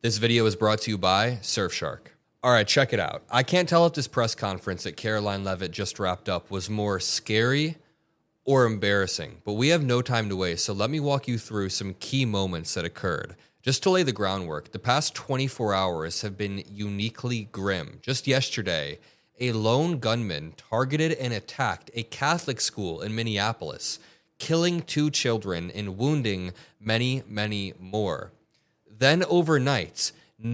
This video is brought to you by Surfshark. All right, check it out. I can't tell if this press conference that Karoline Leavitt just wrapped up was more scary or embarrassing, but we have no time to waste, so let me walk you through some key moments that occurred. Just to lay the groundwork, the past 24 hours have been uniquely grim. Just yesterday, a lone gunman targeted and attacked a Catholic school in Minneapolis, killing 2 children and wounding many, many more. Then overnight,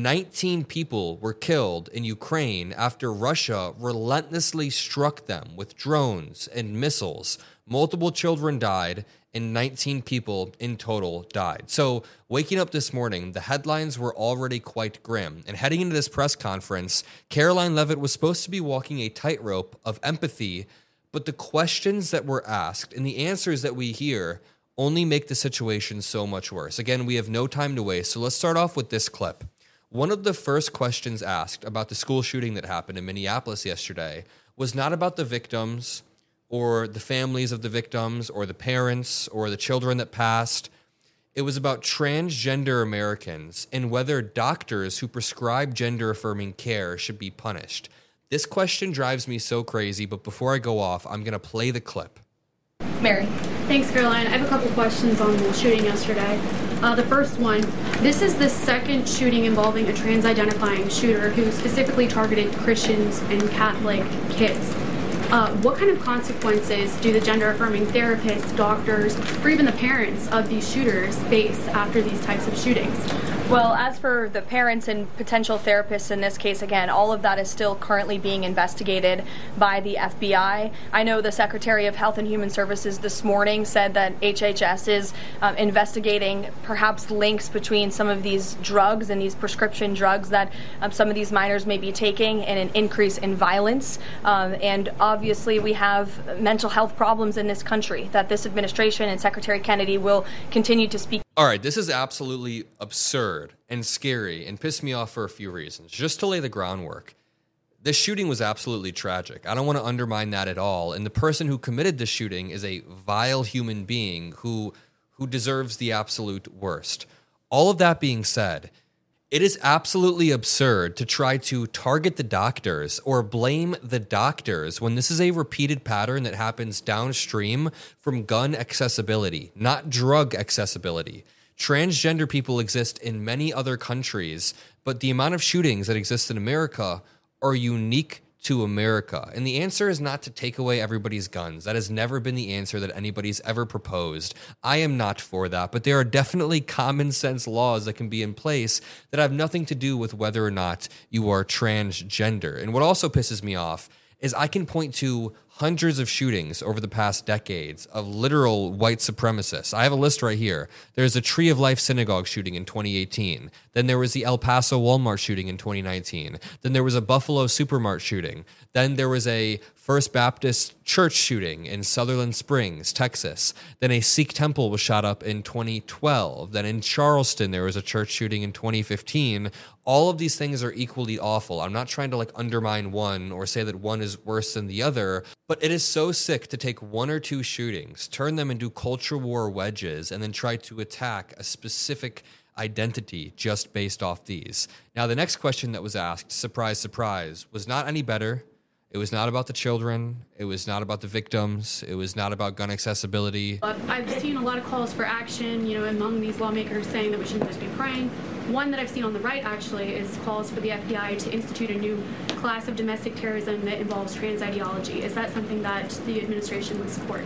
19 people were killed in Ukraine after Russia relentlessly struck them with drones and missiles. Multiple children died and 19 people in total died. So waking up this morning, the headlines were already quite grim. And heading into this press conference, Karoline Leavitt was supposed to be walking a tightrope of empathy, but the questions that were asked and the answers that we hear only make the situation so much worse. Again, we have no time to waste, so let's start off with this clip. One of the first questions asked about the school shooting that happened in Minneapolis yesterday was not about the victims or the families of the victims or the parents or the children that passed. It was about transgender Americans and whether doctors who prescribe gender-affirming care should be punished. This question drives me so crazy, but before I go off, I'm going to play the clip. Mary. Thanks, Caroline. I have a couple questions on the shooting yesterday. The first one, this is the second shooting involving a trans-identifying shooter who specifically targeted Christians and Catholic kids. What kind of consequences do the gender-affirming therapists, doctors, or even the parents of these shooters face after these types of shootings? Well, as for the parents and potential therapists in this case, again, all of that is still currently being investigated by the FBI. I know the Secretary of Health and Human Services this morning said that HHS is investigating perhaps links between some of these drugs and these prescription drugs that some of these minors may be taking and an increase in violence. And obviously we have mental health problems in this country that this administration and Secretary Kennedy will continue to speak. All right, this is absolutely absurd and scary and pissed me off for a few reasons. Just to lay the groundwork, this shooting was absolutely tragic. I don't want to undermine that at all. And the person who committed this shooting is a vile human being who deserves the absolute worst. All of that being said, it is absolutely absurd to try to target the doctors or blame the doctors when this is a repeated pattern that happens downstream from gun accessibility, not drug accessibility. Transgender people exist in many other countries, but the amount of shootings that exist in America are unique to America. And the answer is not to take away everybody's guns. That has never been the answer that anybody's ever proposed. I am not for that, but there are definitely common sense laws that can be in place that have nothing to do with whether or not you are transgender. And what also pisses me off is I can point to hundreds of shootings over the past decades of literal white supremacists. I have a list right here. There's a Tree of Life synagogue shooting in 2018. Then there was the El Paso Walmart shooting in 2019. Then there was a Buffalo Supermart shooting. Then there was a First Baptist Church shooting in Sutherland Springs, Texas. Then a Sikh temple was shot up in 2012. Then in Charleston, there was a church shooting in 2015. All of these things are equally awful. I'm not trying to undermine one or say that one is worse than the other, but it is so sick to take 1 or 2 shootings, turn them into culture war wedges, and then try to attack a specific identity just based off these. Now, the next question that was asked, surprise, surprise, was not any better. It was not about the children. It was not about the victims. It was not about gun accessibility. I've seen a lot of calls for action, among these lawmakers saying that we shouldn't just be praying. One that I've seen on the right, actually, is calls for the FBI to institute a new class of domestic terrorism that involves trans ideology. Is that something that the administration would support?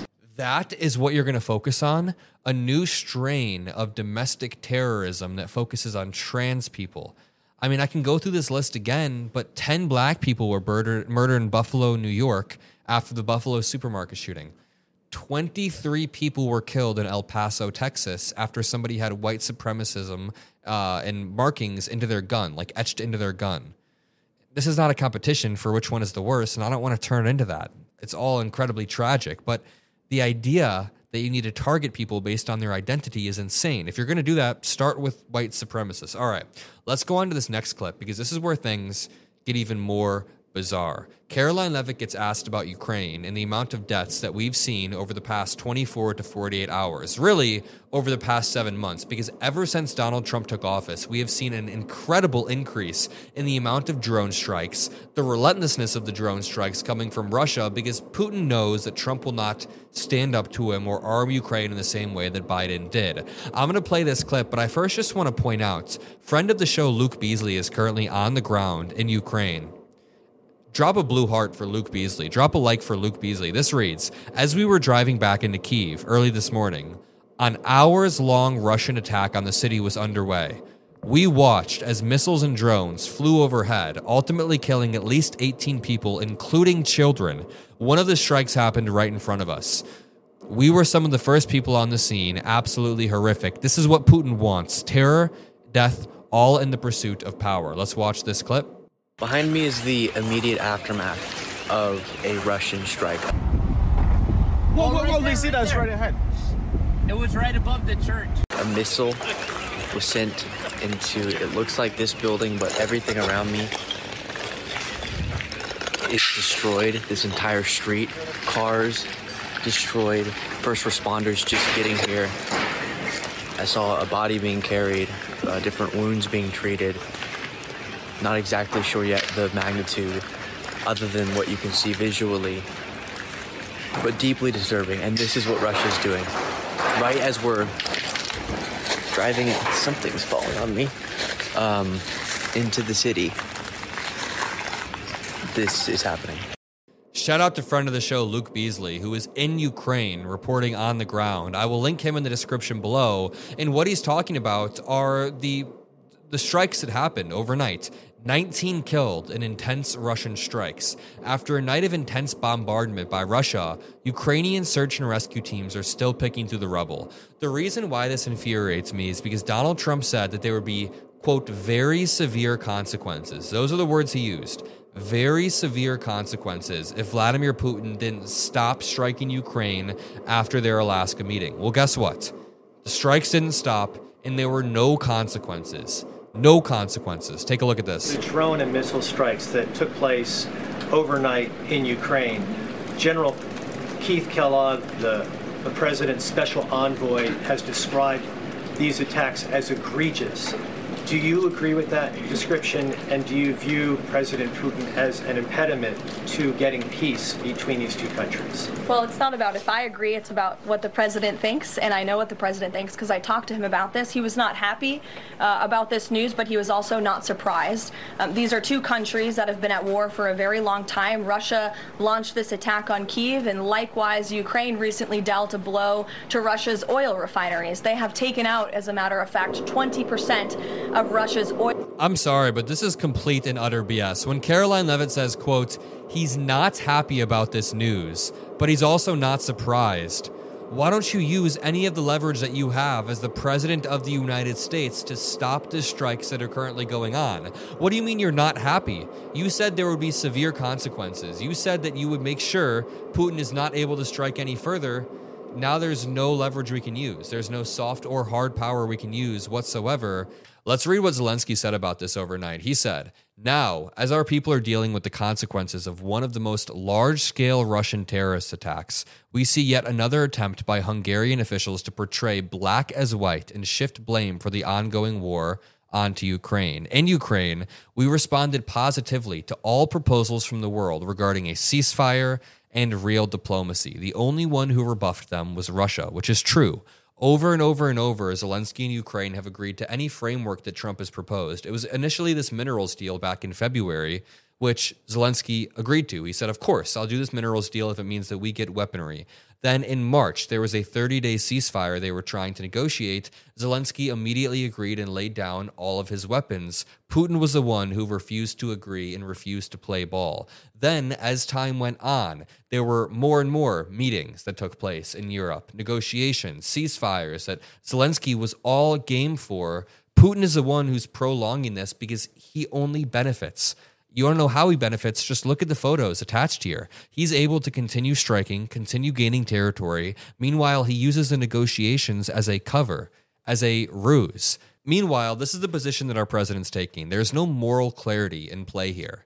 That is what you're going to focus on? A new strain of domestic terrorism that focuses on trans people. I mean, I can go through this list again, but 10 black people were murdered in Buffalo, New York after the Buffalo supermarket shooting. 23 people were killed in El Paso, Texas after somebody had white supremacism and markings into their gun, etched into their gun. This is not a competition for which one is the worst, and I don't want to turn it into that. It's all incredibly tragic, but the idea that you need to target people based on their identity is insane. If you're going to do that, start with white supremacists. All right, let's go on to this next clip because this is where things get even more bizarre. Caroline Leavitt gets asked about Ukraine and the amount of deaths that we've seen over the past 24 to 48 hours, really over the past 7 months, because ever since Donald Trump took office, we have seen an incredible increase in the amount of drone strikes, the relentlessness of the drone strikes coming from Russia, because Putin knows that Trump will not stand up to him or arm Ukraine in the same way that Biden did. I'm going to play this clip, but I first just want to point out, friend of the show Luke Beasley is currently on the ground in Ukraine. Drop a blue heart for Luke Beasley. Drop a like for Luke Beasley. This reads, as we were driving back into Kyiv early this morning, an hours-long Russian attack on the city was underway. We watched as missiles and drones flew overhead, ultimately killing at least 18 people, including children. One of the strikes happened right in front of us. We were some of the first people on the scene. Absolutely horrific. This is what Putin wants. Terror, death, all in the pursuit of power. Let's watch this clip. Behind me is the immediate aftermath of a Russian strike. Whoa, they see that right ahead. It was right above the church. A missile was sent into, it looks like this building, but everything around me is destroyed. This entire street, cars destroyed, first responders just getting here. I saw a body being carried, different wounds being treated. Not exactly sure yet the magnitude, other than what you can see visually, but deeply disturbing. And this is what Russia's doing. Right as we're driving, something's falling on me, into the city. This is happening. Shout out to friend of the show, Luke Beasley, who is in Ukraine reporting on the ground. I will link him in the description below. And what he's talking about are the strikes that happened overnight. 19 killed in intense Russian strikes. After a night of intense bombardment by Russia, Ukrainian search and rescue teams are still picking through the rubble. The reason why this infuriates me is because Donald Trump said that there would be, quote, very severe consequences. Those are the words he used. Very severe consequences if Vladimir Putin didn't stop striking Ukraine after their Alaska meeting. Well, guess what? The strikes didn't stop, and there were no consequences. No consequences. Take a look at this. The drone and missile strikes that took place overnight in Ukraine. General Keith Kellogg, the president's special envoy, has described these attacks as egregious. Do you agree with that description, and do you view President Putin as an impediment to getting peace between these two countries? Well, it's not about if I agree, it's about what the president thinks, and I know what the president thinks because I talked to him about this. He was not happy about this news, but he was also not surprised. These are two countries that have been at war for a very long time. Russia launched this attack on Kyiv, and likewise, Ukraine recently dealt a blow to Russia's oil refineries. They have taken out, as a matter of fact, 20% of Russia's oil. I'm sorry, but this is complete and utter BS. When Caroline Leavitt says, quote, he's not happy about this news, but he's also not surprised. Why don't you use any of the leverage that you have as the president of the United States to stop the strikes that are currently going on? What do you mean you're not happy? You said there would be severe consequences. You said that you would make sure Putin is not able to strike any further. Now there's no leverage we can use. There's no soft or hard power we can use whatsoever. Let's read what Zelensky said about this overnight. He said, now, as our people are dealing with the consequences of one of the most large-scale Russian terrorist attacks, we see yet another attempt by Hungarian officials to portray black as white and shift blame for the ongoing war onto Ukraine. In Ukraine, we responded positively to all proposals from the world regarding a ceasefire and real diplomacy. The only one who rebuffed them was Russia, which is true. Over and over and over, Zelensky and Ukraine have agreed to any framework that Trump has proposed. It was initially this minerals deal back in February, which Zelensky agreed to. He said, of course, I'll do this minerals deal if it means that we get weaponry. Then in March, there was a 30-day ceasefire they were trying to negotiate. Zelensky immediately agreed and laid down all of his weapons. Putin was the one who refused to agree and refused to play ball. Then, as time went on, there were more and more meetings that took place in Europe, negotiations, ceasefires that Zelensky was all game for. Putin is the one who's prolonging this because he only benefits. You want to know how he benefits? Just look at the photos attached here. He's able to continue striking, continue gaining territory. Meanwhile, he uses the negotiations as a cover, as a ruse. Meanwhile, this is the position that our president's taking. There's no moral clarity in play here.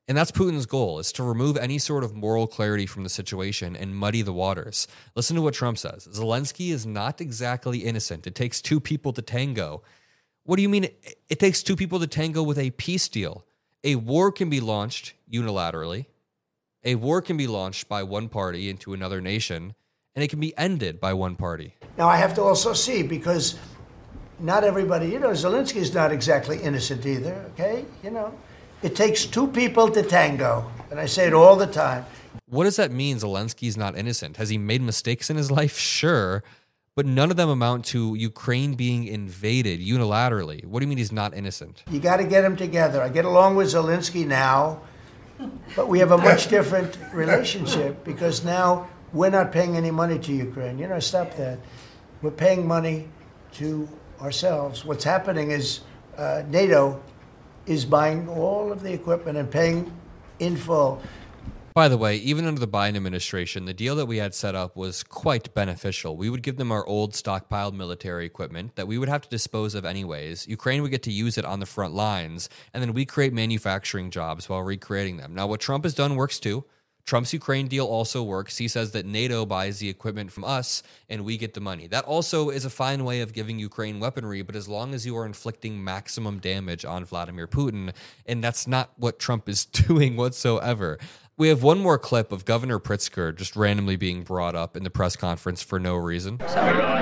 And that's Putin's goal, is to remove any sort of moral clarity from the situation and muddy the waters. Listen to what Trump says. Zelensky is not exactly innocent. It takes two people to tango. What do you mean it takes two people to tango with a peace deal? A war can be launched unilaterally. A war can be launched by one party into another nation, and it can be ended by one party. Now, I have to also see, because not everybody, Zelensky's not exactly innocent either, okay? It takes two people to tango, and I say it all the time. What does that mean, Zelensky's not innocent? Has he made mistakes in his life? Sure, but none of them amount to Ukraine being invaded unilaterally. What do you mean he's not innocent? You got to get them together. I get along with Zelensky now, but we have a much different relationship because now we're not paying any money to Ukraine. Stop that. We're paying money to ourselves. What's happening is NATO is buying all of the equipment and paying in full. By the way, even under the Biden administration, the deal that we had set up was quite beneficial. We would give them our old stockpiled military equipment that we would have to dispose of anyways. Ukraine would get to use it on the front lines, and then we create manufacturing jobs while recreating them. Now, what Trump has done works too. Trump's Ukraine deal also works. He says that NATO buys the equipment from us and we get the money. That also is a fine way of giving Ukraine weaponry, but as long as you are inflicting maximum damage on Vladimir Putin, and that's not what Trump is doing whatsoever. We have one more clip of Governor Pritzker just randomly being brought up in the press conference for no reason. Go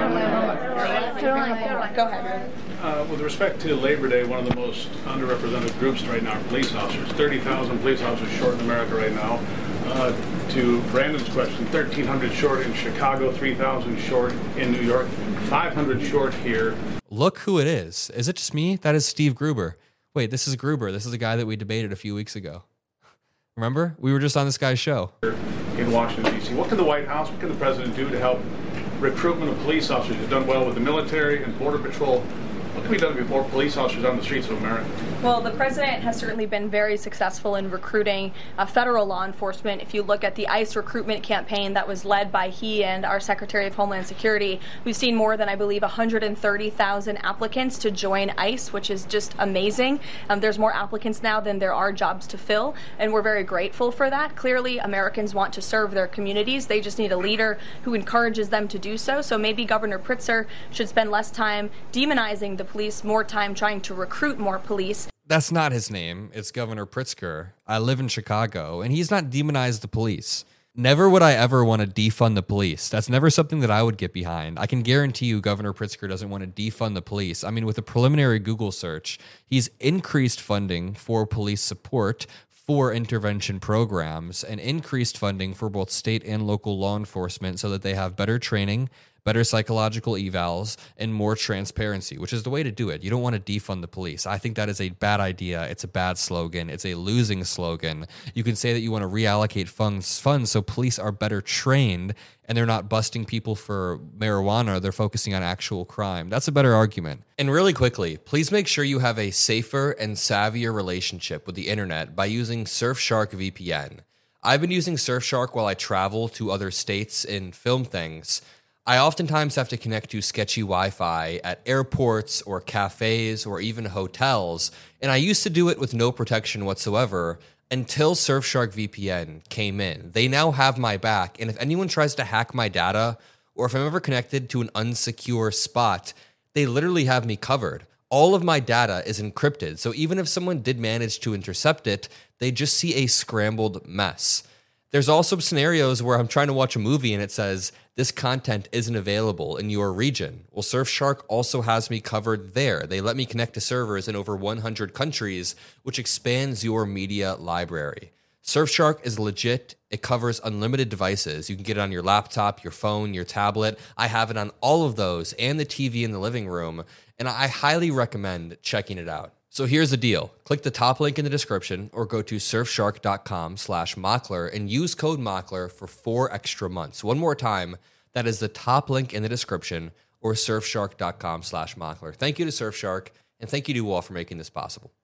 ahead. With respect to Labor Day, one of the most underrepresented groups right now are police officers. 30,000 police officers short in America right now. To Brandon's question, 1,300 short in Chicago, 3,000 short in New York, 500 short here. Look who it is. Is it just me? That is Steve Gruber. Wait, this is Gruber. This is the guy that we debated a few weeks ago. Remember? We were just on this guy's show. In Washington, D.C. What can the White House, what can the president do to help recruitment of police officers? You've done well with the military and Border Patrol. What can be done to get more police officers on the streets of America? Well, the president has certainly been very successful in recruiting federal law enforcement. If you look at the ICE recruitment campaign that was led by he and our Secretary of Homeland Security, we've seen more than, I believe, 130,000 applicants to join ICE, which is just amazing. There's more applicants now than there are jobs to fill, and we're very grateful for that. Clearly, Americans want to serve their communities. They just need a leader who encourages them to do so. So maybe Governor Pritzker should spend less time demonizing the police, more time trying to recruit more police. That's not his name. It's Governor Pritzker. I live in Chicago, and he's not demonized the police. Never would I ever want to defund the police. That's never something that I would get behind. I can guarantee you Governor Pritzker doesn't want to defund the police. I mean, with a preliminary Google search, he's increased funding for police support, for intervention programs, and increased funding for both state and local law enforcement so that they have better training, better psychological evals, and more transparency, which is the way to do it. You don't want to defund the police. I think that is a bad idea. It's a bad slogan. It's a losing slogan. You can say that you want to reallocate funds so police are better trained and they're not busting people for marijuana. They're focusing on actual crime. That's a better argument. And really quickly, please make sure you have a safer and savvier relationship with the internet by using Surfshark VPN. I've been using Surfshark while I travel to other states and film things. I oftentimes have to connect to sketchy Wi-Fi at airports or cafes or even hotels, and I used to do it with no protection whatsoever until Surfshark VPN came in. They now have my back, and if anyone tries to hack my data, or if I'm ever connected to an unsecure spot, they literally have me covered. All of my data is encrypted, so even if someone did manage to intercept it, they just see a scrambled mess. There's also scenarios where I'm trying to watch a movie and it says, this content isn't available in your region. Well, Surfshark also has me covered there. They let me connect to servers in over 100 countries, which expands your media library. Surfshark is legit. It covers unlimited devices. You can get it on your laptop, your phone, your tablet. I have it on all of those and the TV in the living room, and I highly recommend checking it out. So here's the deal. Click the top link in the description or go to surfshark.com/Mockler and use code Mockler for 4 extra months. One more time, that is the top link in the description or surfshark.com/Mockler. Thank you to Surfshark, and thank you to you all for making this possible.